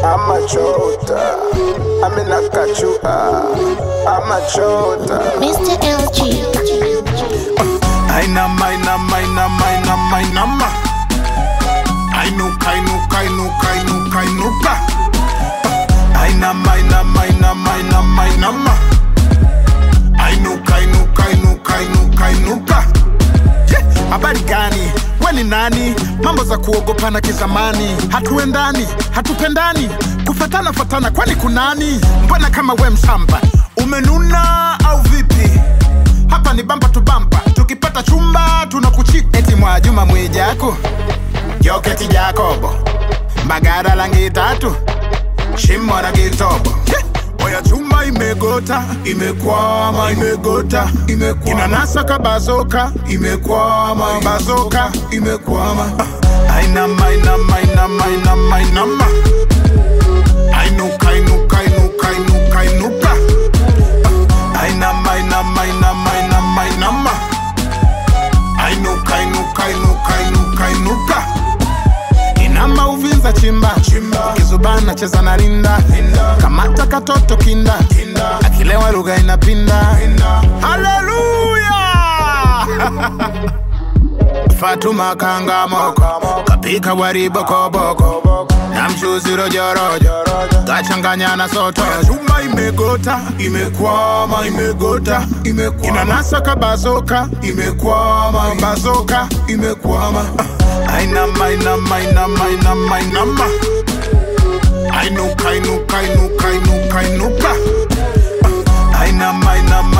I'm a chota. I'm in a kachua. I'm a chota. Mr. LG. I nama. I nuka. I nama. I nuka. Habari gani? Weni nani? Mambo za kuogopana kizamani. Hatuendani, hatupendani. Kufatana kwani kunani? Mbona kama we mshamba? Umenuna au vipi? Hapa ni bamba tu bamba. Tukipata chumba tunakuchika. Eti Mwajuma Mwijaku, Joketi Jacobo, Mbagara langi tatu, Shimo na Gitobo. Oya chumba imegota, imekwama. Inanasa kabazoka, imekwama. Bazoka, imekwama. I nama. I nuka. I nuka. I nama. I nuka. Inama uvinza chimba. Kizubana cheza na rinda. Kamata katoto kinda. Akilewa lugha inapinda. Hallelujah. Fatuma kanga moko. Kapika wari boko. Namshuzi rojo. Gachanganya na soto. Chumba imegota, imekwama. Inanasa kabazoka, imekwama. Bazoka, imekwama. I nama. I nuka. I nuka. I nama.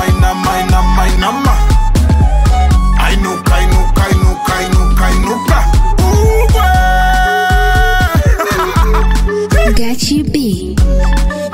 I nuka. Got you beat.